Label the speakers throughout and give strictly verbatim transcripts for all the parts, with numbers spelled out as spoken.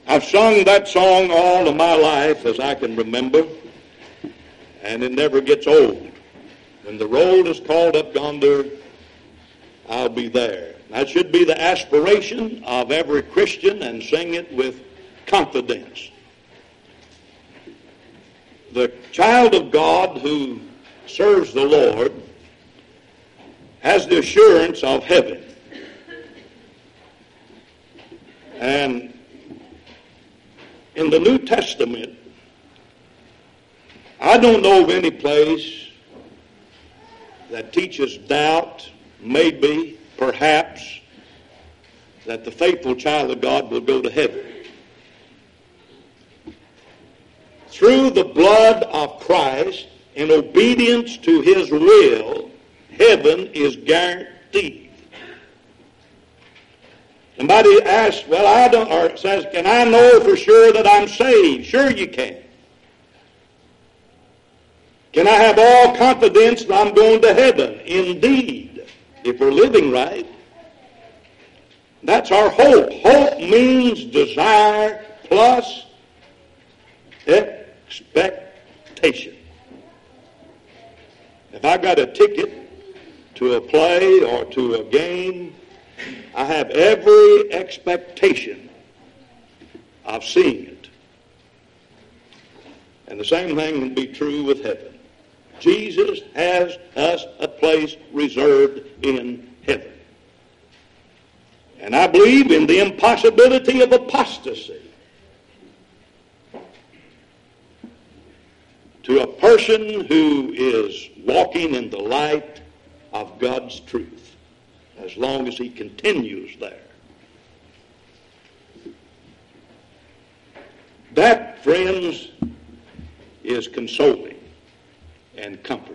Speaker 1: I've sung that song all of my life as I can remember, and it never gets old. When the roll is called up yonder, I'll be there. That should be the aspiration of every Christian, and sing it with confidence. The child of God who serves the Lord has the assurance of heaven. And in the New Testament, I don't know of any place that teaches doubt, maybe, perhaps, that the faithful child of God will go to heaven. Through the blood of Christ, in obedience to his will, heaven is guaranteed. Somebody asks, well, I don't, or says, can I know for sure that I'm saved? Sure you can. Can I have all confidence that I'm going to heaven? Indeed, if we're living right. That's our hope. Hope means desire plus expectation. If I got a ticket to a play or to a game, I have every expectation of seeing it. And the same thing will be true with heaven. Jesus has us a place reserved in heaven. And I believe in the impossibility of apostasy. To a person who is walking in the light of God's truth, as long as he continues there. That, friends, is consoling and comforting.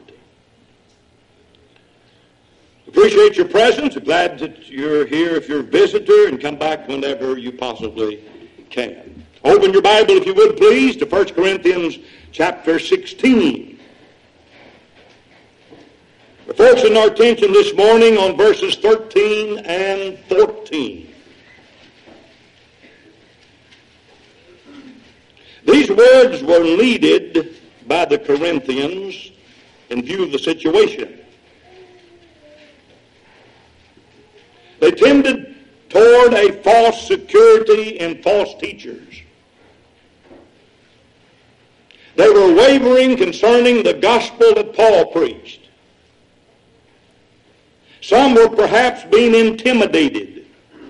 Speaker 1: Appreciate your presence. I'm glad that you're here if you're a visitor, and come back whenever you possibly can. Open your Bible, if you would, please, to First Corinthians chapter sixteen. We're focusing our attention this morning on verses thirteen and fourteen. These words were needed by the Corinthians in view of the situation. They tended toward a false security and false teachers. They were wavering concerning the gospel that Paul preached. Some were perhaps being intimidated.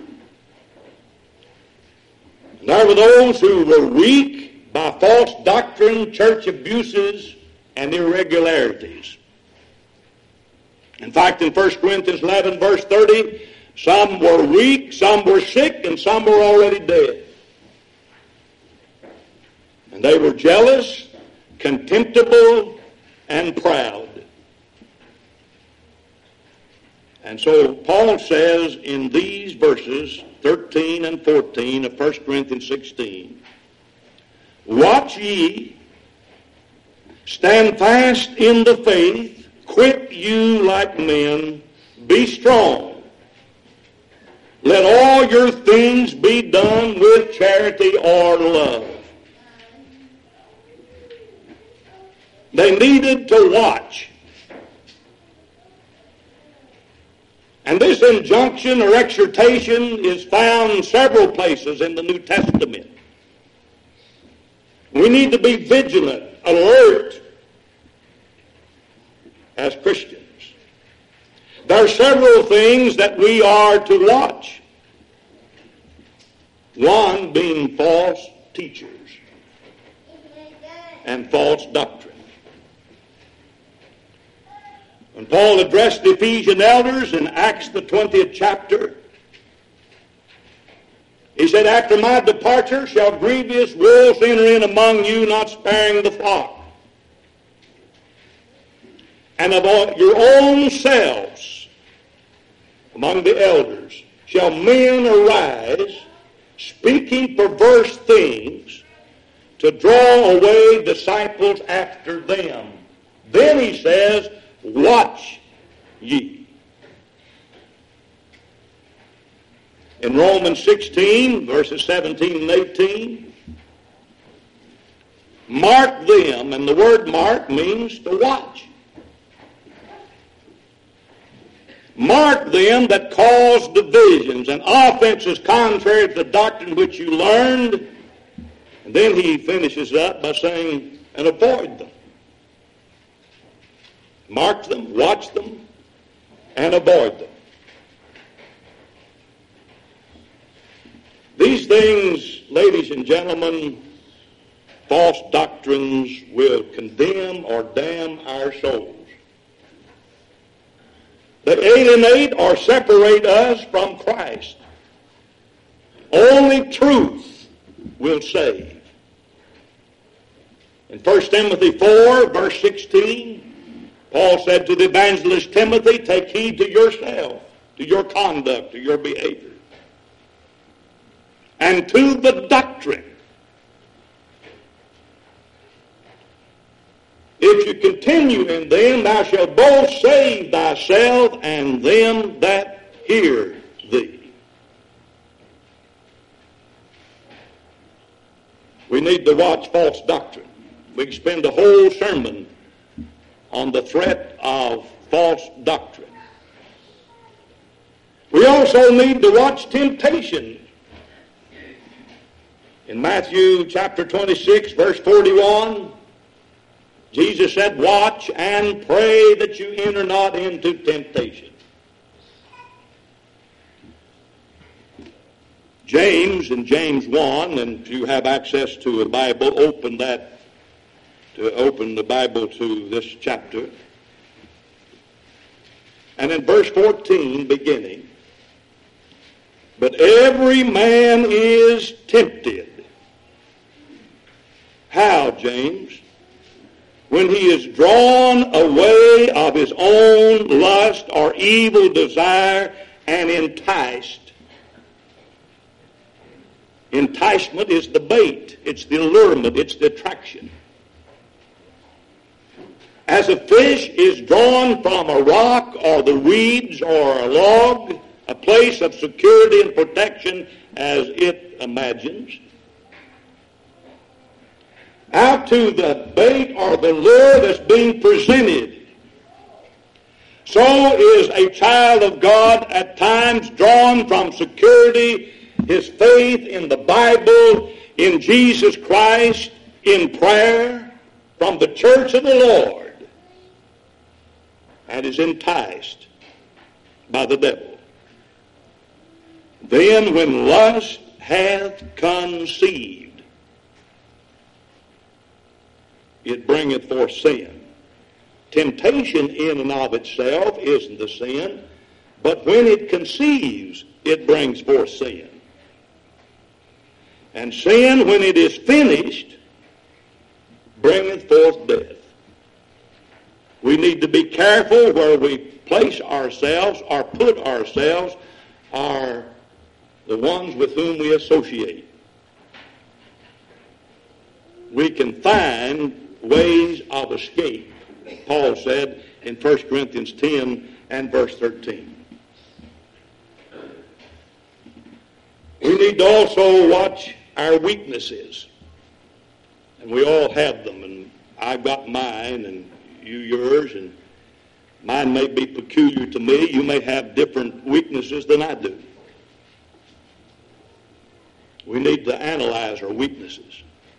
Speaker 1: And there were those who were weak by false doctrine, church abuses, and irregularities. In fact, in First Corinthians eleven, verse thirty, some were weak, some were sick, and some were already dead. And they were jealous, contemptible, and proud. And so Paul says in these verses, thirteen and fourteen of First Corinthians sixteen, watch ye, stand fast in the faith, quit you like men, be strong. Let all your things be done with charity or love. They needed to watch. And this injunction or exhortation is found in several places in the New Testament. We need to be vigilant, alert as Christians. There are several things that we are to watch. One being false teachers and false doctrine. When Paul addressed the Ephesian elders in Acts the twentieth chapter, he said, after my departure shall grievous wolves enter in among you, not sparing the flock. And of all your own selves, among the elders, shall men arise, speaking perverse things, to draw away disciples after them. Then he says, watch ye. In Romans sixteen, verses seventeen and eighteen, mark them, and the word mark means to watch. Mark them that cause divisions and offenses contrary to the doctrine which you learned. And then he finishes up by saying, and avoid them. Mark them, watch them, and avoid them. These things, ladies and gentlemen, false doctrines will condemn or damn our souls. They alienate or separate us from Christ. Only truth will save. In First Timothy four, verse sixteen, Paul said to the evangelist Timothy, take heed to yourself, to your conduct, to your behavior, and to the doctrine. If you continue in them, thou shalt both save thyself and them that hear thee. We need to watch false doctrine. We can spend a whole sermon on the threat of false doctrine. We also need to watch temptation. In Matthew chapter twenty-six, verse forty-one, Jesus said, watch and pray that you enter not into temptation. James, in James one, and if you have access to a Bible, open that, to open the Bible to this chapter. And in verse fourteen, beginning, but every man is tempted. How, James? When he is drawn away of his own lust or evil desire and enticed. Enticement is the bait. It's the allurement. It's the attraction. As a fish is drawn from a rock or the weeds or a log, a place of security and protection as it imagines, out to the bait or the lure that's being presented. So is a child of God at times drawn from security, his faith in the Bible, in Jesus Christ, in prayer, from the church of the Lord, and is enticed by the devil. Then when lust hath conceived, it bringeth forth sin. Temptation in and of itself isn't the sin, but when it conceives, it brings forth sin. And sin, when it is finished, bringeth forth death. We need to be careful where we place ourselves or put ourselves, are the ones with whom we associate. We can find ways of escape, Paul said in First Corinthians ten and verse thirteen. We need to also watch our weaknesses. And we all have them, and I've got mine and you yours, and mine may be peculiar to me. You may have different weaknesses than I do. We need to analyze our weaknesses.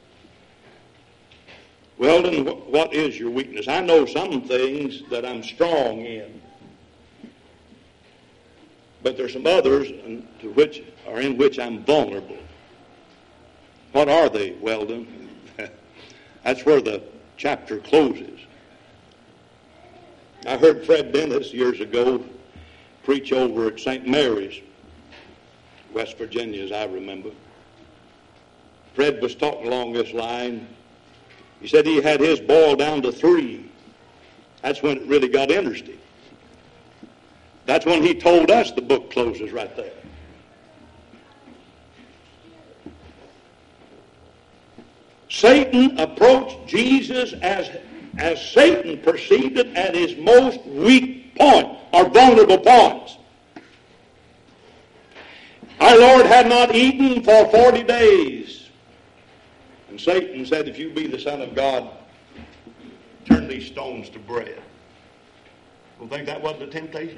Speaker 1: Well, then, what is your weakness? I know some things that I'm strong in, but there's some others to which or in which I'm vulnerable. What are they, Weldon? That's where the chapter closes. I heard Fred Dennis years ago preach over at Saint Mary's, West Virginia, as I remember. Fred was talking along this line. He said he had his boiled down to three. That's when it really got interesting. That's when he told us the book closes right there. Satan approached Jesus as, as Satan perceived it at his most weak point or vulnerable points. I our Lord had not eaten for forty days. And Satan said, if you be the Son of God, turn these stones to bread. Well, think that wasn't a temptation?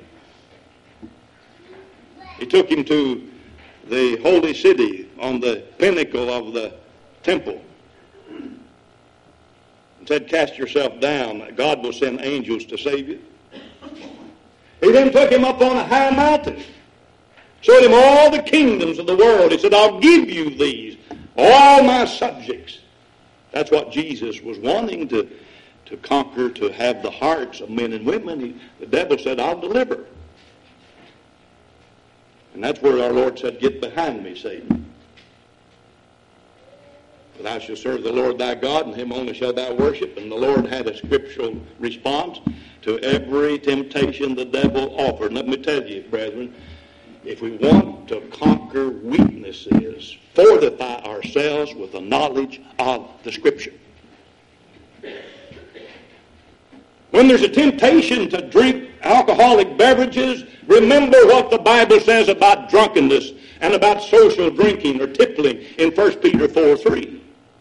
Speaker 1: He took him to the holy city on the pinnacle of the temple and said, cast yourself down. God will send angels to save you. He then took him up on a high mountain, showed him all the kingdoms of the world. He said, I'll give you these, all my subjects. That's what Jesus was wanting to, to conquer, to have the hearts of men and women. He, the devil said, I'll deliver. And that's where our Lord said, get behind me, Satan. For thou shalt serve the Lord thy God, and him only shalt thou worship. And the Lord had a scriptural response to every temptation the devil offered. And let me tell you, brethren, if we want to conquer weaknesses, fortify ourselves with the knowledge of the Scripture. When there's a temptation to drink alcoholic beverages, remember what the Bible says about drunkenness and about social drinking or tippling in First Peter four three.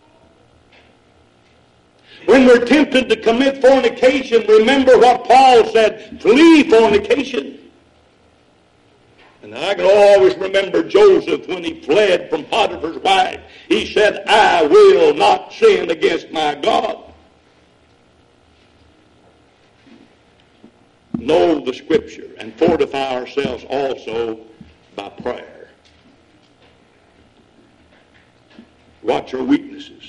Speaker 1: When we're tempted to commit fornication, remember what Paul said, flee fornication. And I can always remember Joseph when he fled from Potiphar's wife. He said, I will not sin against my God. Know the Scripture and fortify ourselves also by prayer. Watch our weaknesses.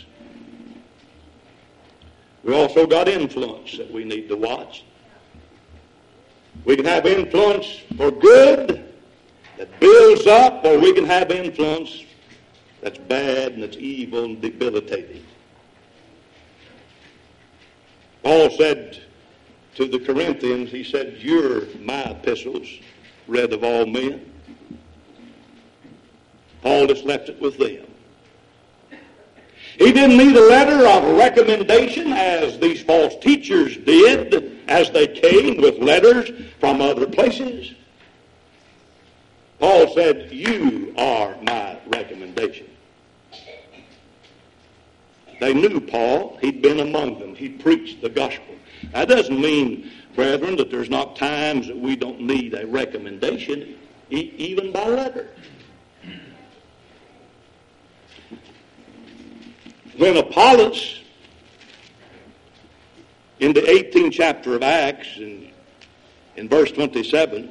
Speaker 1: We also got influence that we need to watch. We can have influence for good that builds up, or we can have influence that's bad and that's evil and debilitating. Paul said to the Corinthians, he said, you're my epistles, read of all men. Paul just left it with them. He didn't need a letter of recommendation as these false teachers did as they came with letters from other places. Paul said, you are my recommendation. They knew Paul. He'd been among them. He preached the gospel. That doesn't mean, brethren, that there's not times that we don't need a recommendation, e- even by letter. When Apollos, in the eighteenth chapter of Acts, in, in verse twenty-seven,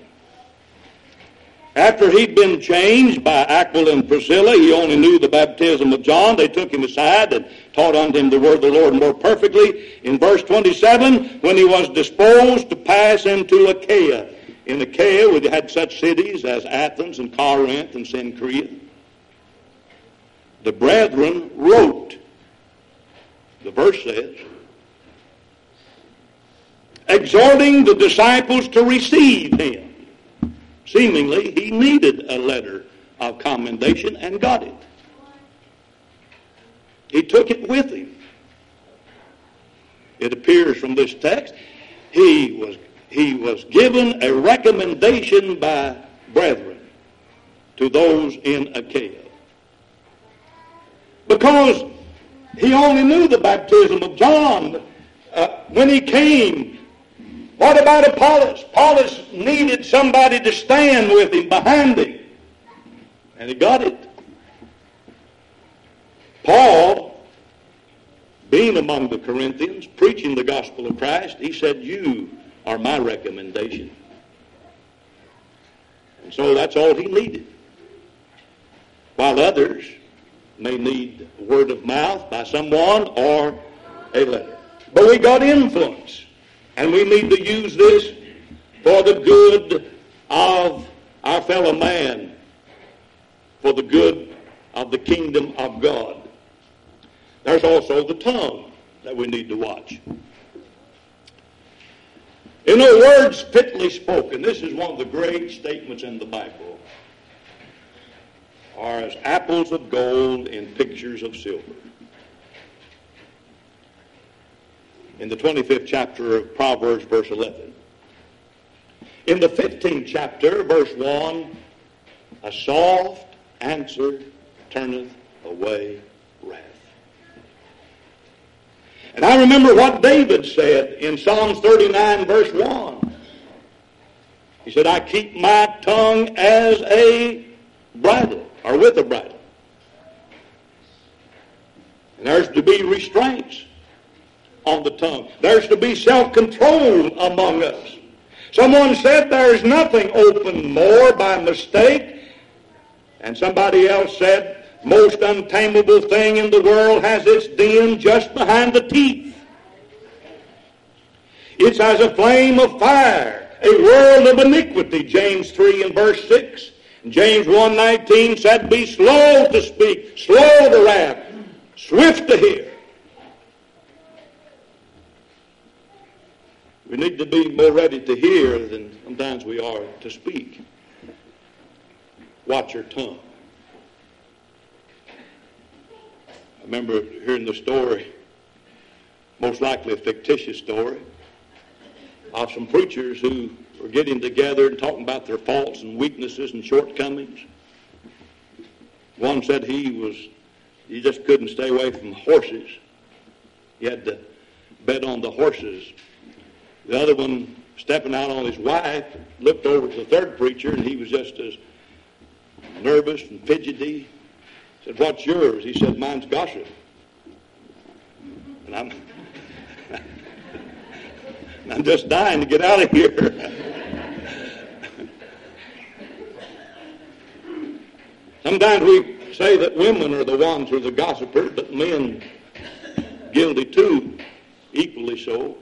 Speaker 1: after he'd been changed by Aquila and Priscilla, he only knew the baptism of John. They took him aside and taught unto him the word of the Lord more perfectly. In verse twenty-seven, when he was disposed to pass into Achaia. In Achaia, we had such cities as Athens and Corinth and Cenchrea. The brethren wrote, the verse says, exhorting the disciples to receive him. Seemingly, he needed a letter of commendation and got it. He took it with him. It appears from this text, he was, he was given a recommendation by brethren to those in Achaia. Because he only knew the baptism of John uh, when he came. What about Apollos? Apollos needed somebody to stand with him, behind him. And he got it. Paul, being among the Corinthians, preaching the gospel of Christ, he said, you are my recommendation. And so that's all he needed. While others may need word of mouth by someone or a letter. But we got influence. And we need to use this for the good of our fellow man, for the good of the kingdom of God. There's also the tongue that we need to watch. You know, words fitly spoken, this is one of the great statements in the Bible, are as apples of gold in pictures of silver. In the twenty-fifth chapter of Proverbs, verse eleven. In the fifteenth chapter, verse one, a soft answer turneth away wrath. And I remember what David said in Psalms thirty-nine, verse one. He said, I keep my tongue as a bridle, or with a bridle. And there's to be restraints on the tongue. There's to be self-control among us. Someone said there's nothing open more by mistake. And somebody else said, most untamable thing in the world has its den just behind the teeth. It's as a flame of fire, a world of iniquity, James three and verse six. And James one nineteen said, be slow to speak, slow to wrath, swift to hear. We need to be more ready to hear than sometimes we are to speak. Watch your tongue. I remember hearing the story, most likely a fictitious story, of some preachers who were getting together and talking about their faults and weaknesses and shortcomings. One said he was, he just couldn't stay away from horses. He had to bet on the horses. The other one, stepping out on his wife, looked over to the third preacher, and he was just as nervous and fidgety. Said, what's yours? He said, mine's gossip. And I'm, I'm just dying to get out of here. Sometimes we say that women are the ones who are the gossipers, but men guilty too, equally so.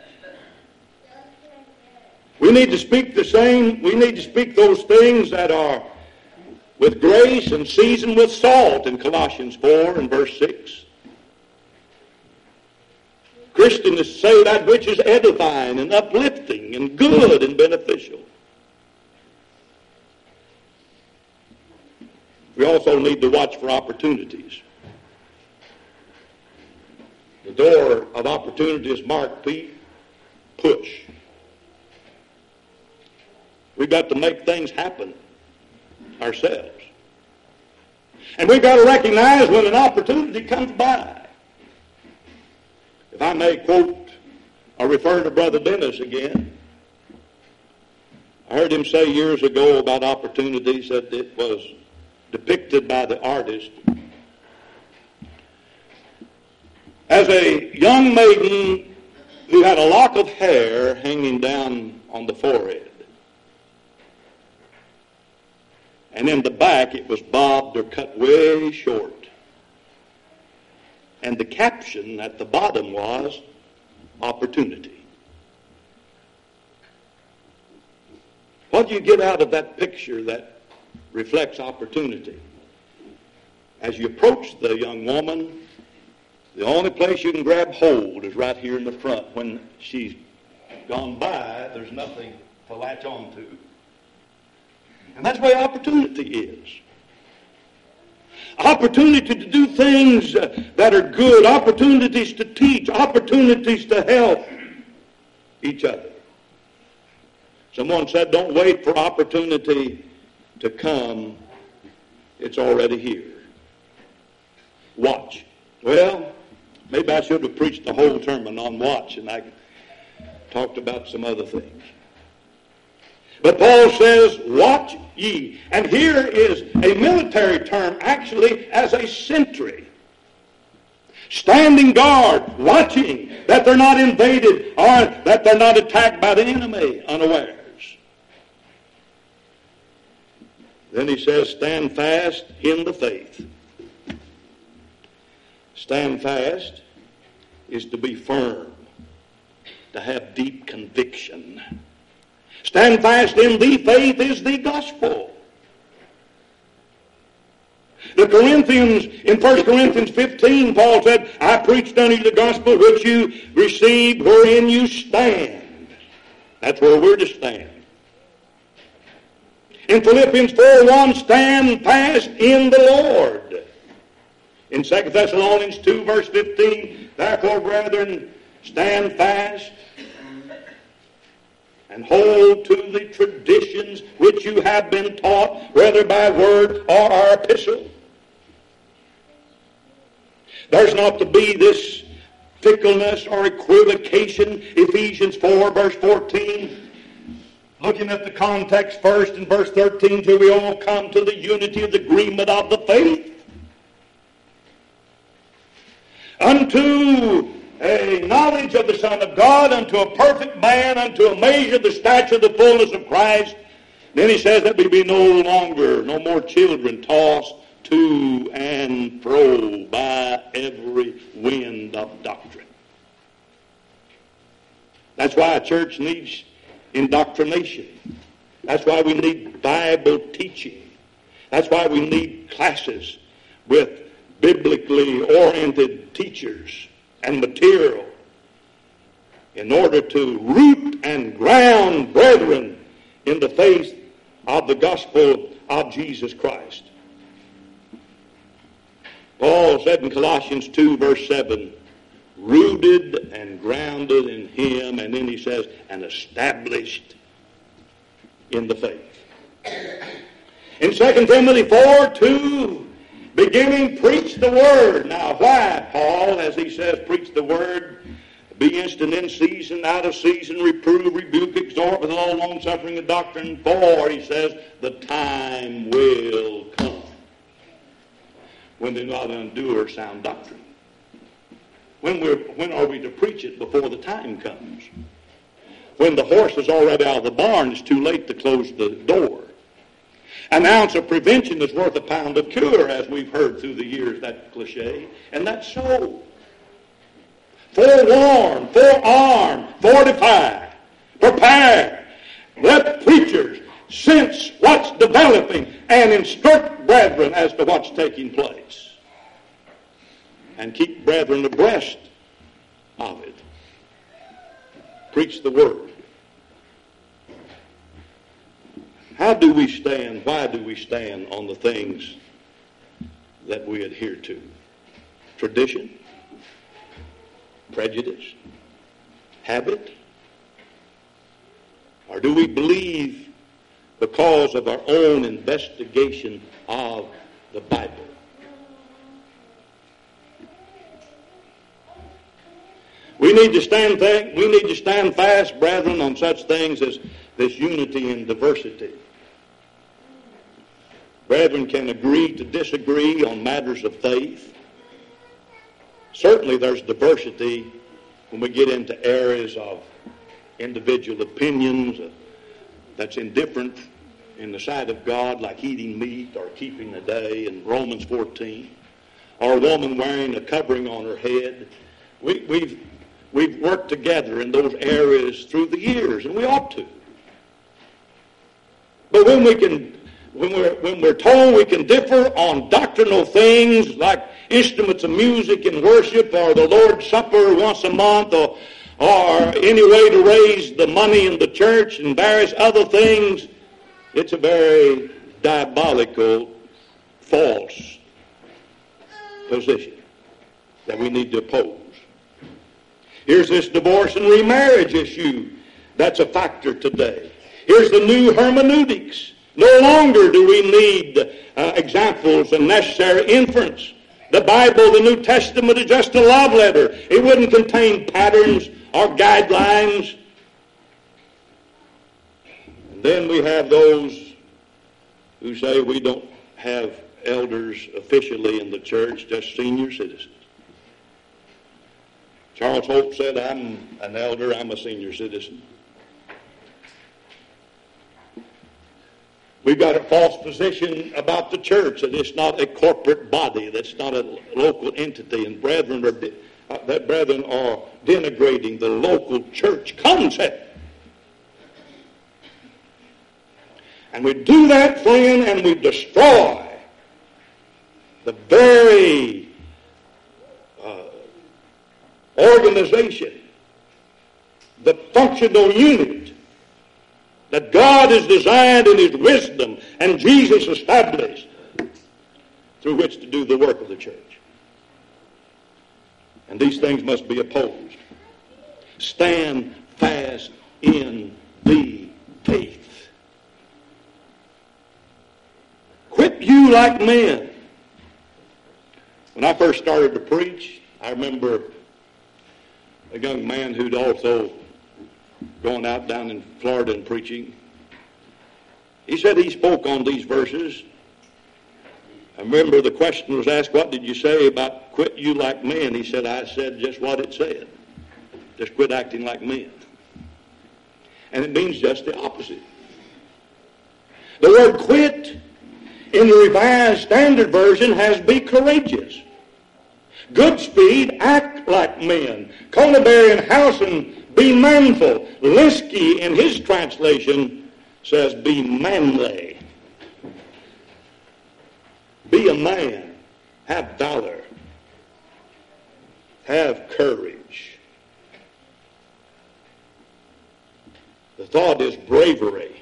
Speaker 1: We need to speak the same, we need to speak those things that are with grace and seasoned with salt in Colossians four and verse six. Christians say that which is edifying and uplifting and good and beneficial. We also need to watch for opportunities. The door of opportunity is marked P, push. We've got to make things happen ourselves. And we've got to recognize when an opportunity comes by. If I may quote or refer to Brother Dennis again, I heard him say years ago about opportunities that it was depicted by the artist as a young maiden who had a lock of hair hanging down on the forehead. And in the back, it was bobbed or cut way short. And the caption at the bottom was, opportunity. What do you get out of that picture that reflects opportunity? As you approach the young woman, the only place you can grab hold is right here in the front. When she's gone by, there's nothing to latch on to. And that's the way opportunity is. Opportunity to do things that are good, opportunities to teach, opportunities to help each other. Someone said, don't wait for opportunity to come. It's already here. Watch. Well, maybe I should have preached the whole sermon on watch, and I talked about some other things. But Paul says, watch ye. And here is a military term, actually, as a sentry. Standing guard, watching that they're not invaded or that they're not attacked by the enemy unawares. Then he says, stand fast in the faith. Stand fast is to be firm, to have deep conviction. Stand fast in the faith is the gospel. The Corinthians, in First Corinthians fifteen, Paul said, I preached unto you the gospel which you received, wherein you stand. That's where we're to stand. In Philippians four one, stand fast in the Lord. In Second Thessalonians two, verse fifteen, therefore, brethren, stand fast. and hold to the traditions which you have been taught, whether by word or our epistle. There's not to be this fickleness or equivocation. Ephesians four, verse fourteen. Looking at the context first in verse thirteen, till we all come to the unity of the agreement of the faith, unto a knowledge of the Son of God, unto a perfect man, unto a measure of the stature of the fullness of Christ. Then he says that we be no longer, no more children, tossed to and fro by every wind of doctrine. That's why a church needs indoctrination. That's why we need Bible teaching. That's why we need classes with biblically oriented teachers and material in order to root and ground brethren in the faith of the gospel of Jesus Christ. Paul said in Colossians two, verse seven, rooted and grounded in him, and then he says, and established in the faith. In Second Timothy four, two, beginning, preach the word. Now why, Paul, as he says, preach the word, be instant in season, out of season, reprove, rebuke, exhort with all long suffering and doctrine. For, he says, the time will come when they not endure sound doctrine. When, we're, when are we to preach it? Before the time comes. When the horse is already out of the barn, it's too late to close the door. An ounce of prevention is worth a pound of cure, as we've heard through the years, that cliche. And that's so. Forewarn, forearm, fortify, prepare. Let preachers sense what's developing and instruct brethren as to what's taking place. And keep brethren abreast of it. Preach the word. How do we stand, why do we stand on the things that we adhere to? Tradition? Prejudice? Habit? Or do we believe because of our own investigation of the Bible? We need to stand th- we need to stand fast, brethren, on such things as this unity and diversity. Brethren can agree to disagree on matters of faith. Certainly there's diversity when we get into areas of individual opinions that's indifferent in the sight of God, like eating meat or keeping a day in Romans fourteen, or a woman wearing a covering on her head. We, we've, we've worked together in those areas through the years, and we ought to. But when we can When we're, when we're told we can differ on doctrinal things like instruments of music and worship, or the Lord's Supper once a month, or, or any way to raise the money in the church and various other things, it's a very diabolical, false position that we need to oppose. Here's this divorce and remarriage issue that's a factor today. Here's the new hermeneutics. No longer do we need uh, examples and necessary inference. The Bible, the New Testament, is just a love letter. It wouldn't contain patterns or guidelines. And then we have those who say we don't have elders officially in the church, just senior citizens. Charles Hope said, I'm an elder, I'm a senior citizen. We've got a false position about the church, that it's not a corporate body, that's not a local entity, and brethren are, de- uh, that brethren are denigrating the local church concept. And we do that, friend, and we destroy the very uh, organization, the functional unit that God has designed in His wisdom and Jesus established through which to do the work of the church. And these things must be opposed. Stand fast in the you like men. When I first started to preach, I remember a young man who'd also gone out down in Florida and preaching. He said he spoke on these verses. I remember the question was asked, what did you say about quit you like men? He said, I said just what it said. Just quit acting like men. And it means just the opposite. The word quit in the Revised Standard Version has be courageous. Goodspeed, act like men. Conaberry and Howson, be manful. Linsky in his translation says be manly. Be a man. Have valor. Have courage. The thought is bravery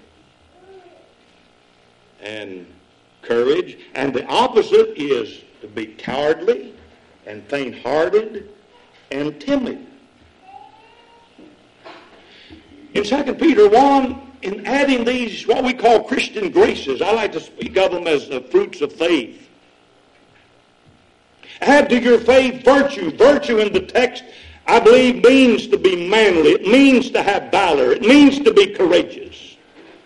Speaker 1: and courage. And the opposite is to be cowardly and faint-hearted and timid. In Second Peter one, in adding these, what we call Christian graces, I like to speak of them as the fruits of faith. Add to your faith virtue. Virtue in the text, I believe, means to be manly. It means to have valor. It means to be courageous.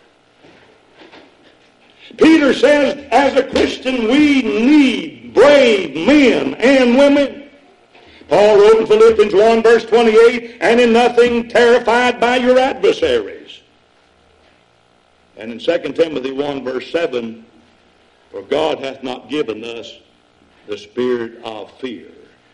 Speaker 1: Peter says, as a Christian, we need brave men and women. Paul wrote in Philippians one, verse twenty-eight, and in nothing terrified by your adversaries. And in Second Timothy one, verse seven, for God hath not given us the spirit of fear.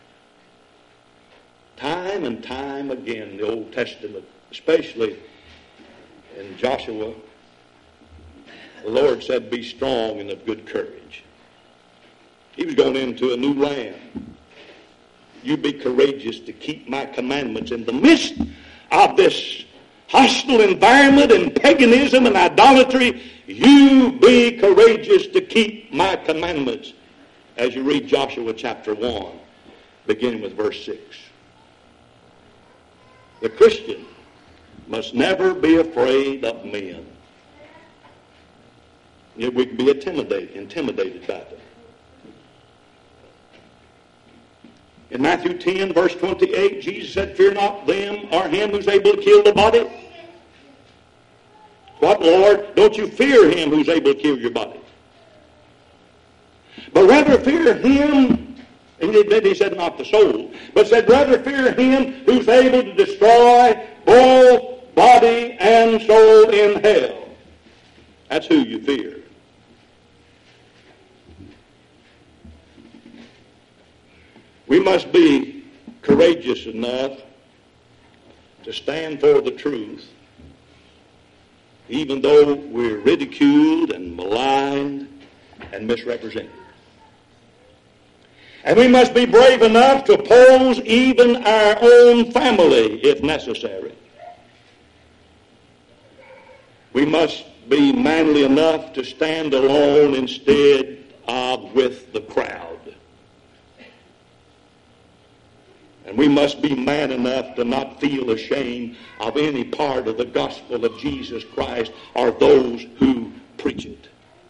Speaker 1: Time and time again in the Old Testament, especially in Joshua, the Lord said, be strong and of good courage. He was going into a new land. You be courageous to keep my commandments in the midst of this hostile environment and paganism and idolatry. You be courageous to keep my commandments. As you read Joshua chapter one, beginning with verse six. The Christian must never be afraid of men. You know, we can be intimidated, intimidated by them. In Matthew ten, verse twenty-eight, Jesus said, fear not them or him who's able to kill the body. What, Lord? Don't you fear him who's able to kill your body. But rather fear him, and then he said not the soul, but said rather fear him who's able to destroy both body and soul in hell. That's who you fear. We must be courageous enough to stand for the truth, even though we're ridiculed and maligned and misrepresented. And we must be brave enough to oppose even our own family if necessary. We must be manly enough to stand alone instead of with the crowd. And we must be man enough to not feel ashamed of any part of the gospel of Jesus Christ or those who preach it.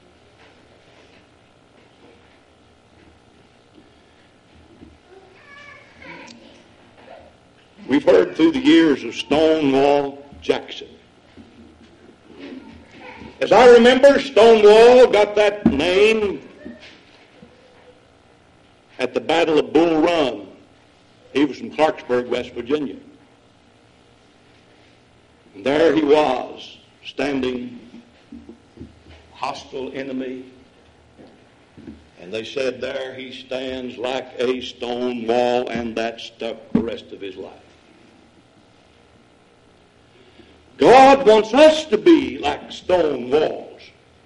Speaker 1: We've heard through the years of Stonewall Jackson. As I remember, Stonewall got that name at the Battle of Bull Run. He was from Clarksburg, West Virginia. And there he was, standing, hostile enemy. And they said, there he stands like a stone wall, and that stuck the rest of his life. God wants us to be like stone walls.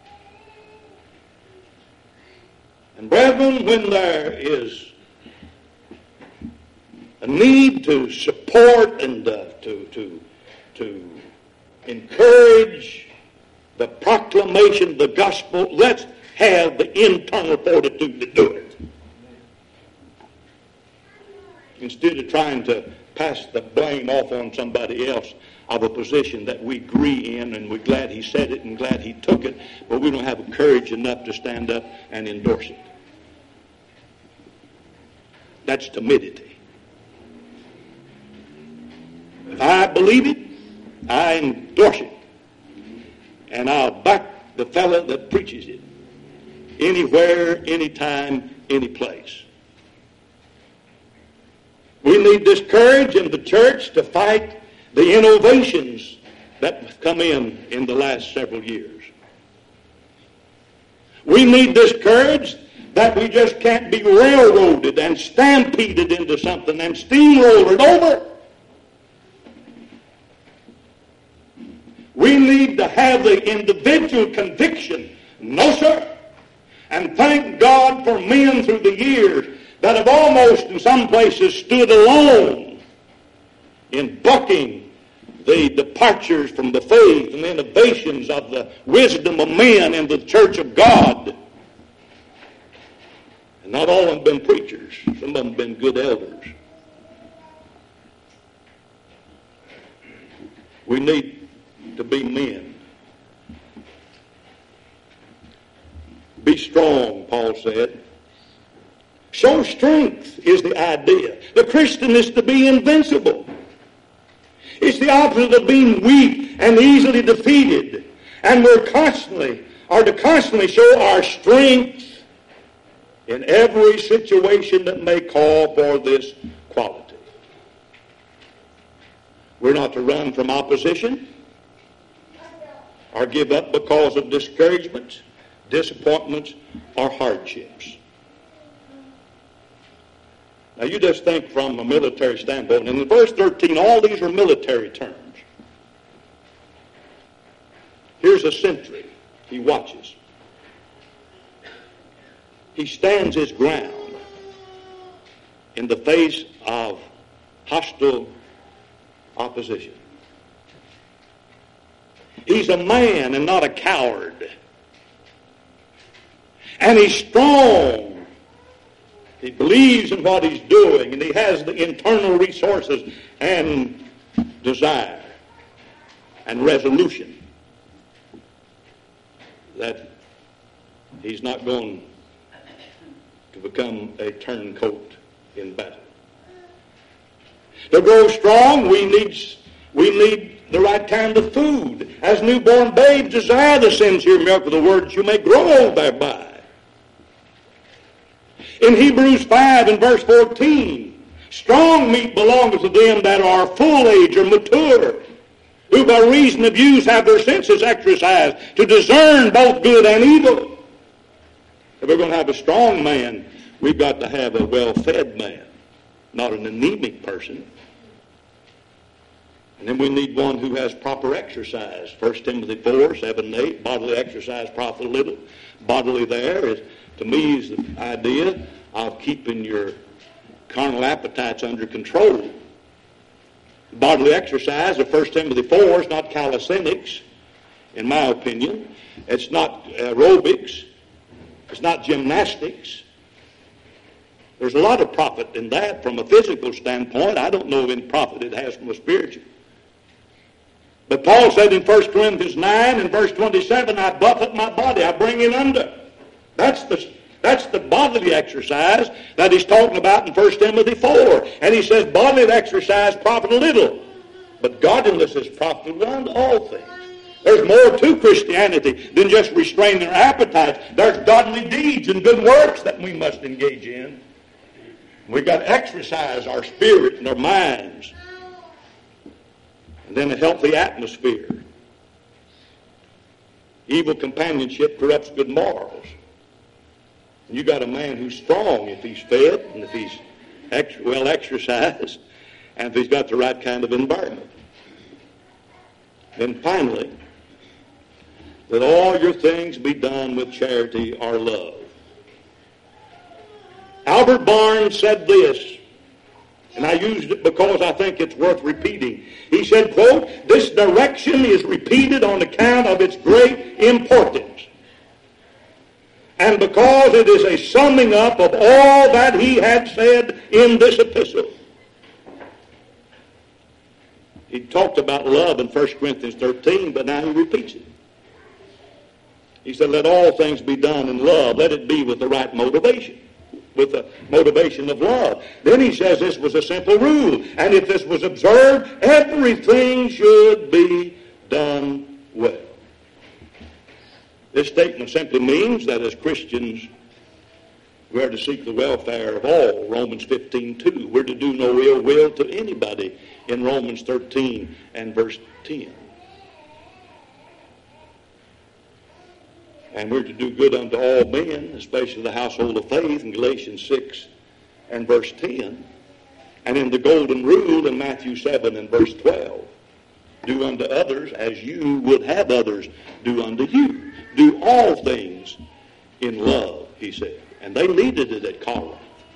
Speaker 1: And brethren, when there is a need to support and uh, to, to, to encourage the proclamation of the gospel, let's have the internal fortitude to do it. instead of trying to pass the blame off on somebody else of a position that we agree in, and we're glad he said it and glad he took it, but we don't have the courage enough to stand up and endorse it. That's timidity. If I believe it, I endorse it. And I'll back the fellow that preaches it. Anywhere, anytime, any place. We need this courage in the church to fight the innovations that have come in in the last several years. We need this courage that we just can't be railroaded and stampeded into something and steamrolled over. We need to have the individual conviction, no sir, and thank God for men through the years that have almost in some places stood alone in bucking the departures from the faith and the innovations of the wisdom of men in the church of God. And not all of them been preachers. Some of them been good elders. We need to be men. Be strong, Paul said. Show strength is the idea. The Christian is to be invincible. It's the opposite of being weak and easily defeated. And we're constantly, are to constantly show our strength in every situation that may call for this quality. We're not to run from opposition or give up because of discouragements, disappointments, or hardships. Now you just think from a military standpoint. In verse thirteen, all these are military terms. Here's a sentry. He watches. He stands his ground in the face of hostile opposition. He's a man and not a coward. And he's strong. He believes in what he's doing, and he has the internal resources and desire and resolution that he's not going to become a turncoat in battle. To grow strong, we need, we need the right kind of food. As newborn babes desire the sincere milk of the word, that you may grow thereby. In Hebrews five and verse fourteen, strong meat belongeth to them that are full age or mature, who by reason of use have their senses exercised to discern both good and evil. If we're going to have a strong man, we've got to have a well-fed man, not an anemic person. And then we need one who has proper exercise. First Timothy four, seven and eight, bodily exercise profit little. Bodily there is, to me, is the idea of keeping your carnal appetites under control. Bodily exercise of First Timothy four is not calisthenics, in my opinion. It's not aerobics. It's not gymnastics. There's a lot of profit in that from a physical standpoint. I don't know of any profit it has from a spiritual. But Paul said in First Corinthians nine and verse twenty-seven, I buffet my body, I bring it under. That's the, that's the bodily exercise that he's talking about in First Timothy four. And he says bodily exercise profit little, but godliness is profitable unto all things. There's more to Christianity than just restraining our appetites. There's godly deeds and good works that we must engage in. We've got to exercise our spirit and our minds. And then a healthy atmosphere. Evil companionship corrupts good morals. And you got a man who's strong if he's fed and if he's ex- well exercised and if he's got the right kind of environment. Then finally, let all your things be done with charity or love. Albert Barnes said this, and I used it because I think it's worth repeating. He said, quote, this direction is repeated on account of its great importance, and because it is a summing up of all that he had said in this epistle. He talked about love in First Corinthians thirteen, but now he repeats it. He said, let all things be done in love. Let it be with the right motivation, with the motivation of love. Then he says this was a simple rule, and if this was observed, everything should be done well. This statement simply means that as Christians, we are to seek the welfare of all, Romans fifteen two. We're to do no ill will to anybody in Romans thirteen and verse ten. And we're to do good unto all men, especially the household of faith in Galatians six and verse ten. And in the golden rule in Matthew seven and verse twelve, do unto others as you would have others do unto you. Do all things in love, he said. And they needed it at Corinth.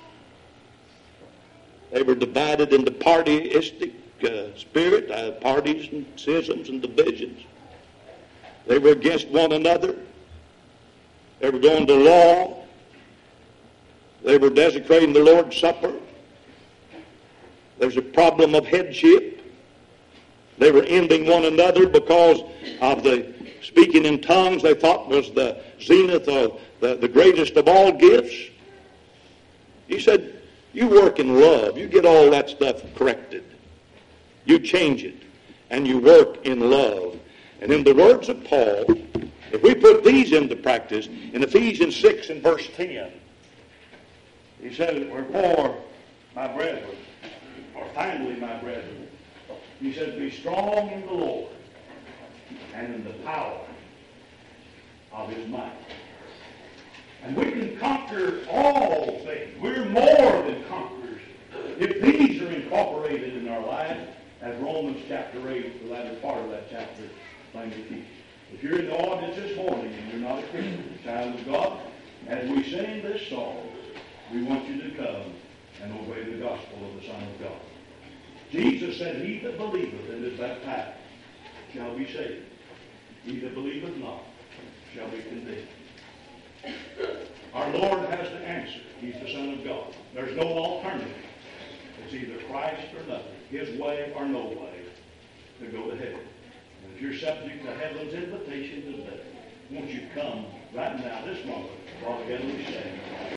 Speaker 1: They were divided into partyistic uh, spirit, uh, parties and schisms and divisions. They were against one another. They were going to law. They were desecrating the Lord's Supper. There's a problem of headship. They were ending one another because of the speaking in tongues they thought was the zenith of the, the greatest of all gifts. He said, you work in love. You get all that stuff corrected. You change it. And you work in love. And in the words of Paul, if we put these into practice, in Ephesians six and verse ten, he said, wherefore, my brethren, or finally, my brethren, he said, be strong in the Lord and in the power of his might. And we can conquer all things. We're more than conquerors if these are incorporated in our life, as Romans chapter eight, the latter part of that chapter, plainly teaches. If you're in the audience this morning and you're not a Christian, a child of God, as we sing this song, we want you to come and obey the gospel of the Son of God. Jesus said, he that believeth and is baptized shall be saved. He that believeth not shall be condemned. Our Lord has the answer. He's the Son of God. There's no alternative. It's either Christ or nothing. His way or no way to go to heaven. And if you're subject to heaven's invitation today, won't you come right now, this moment, while together we sing.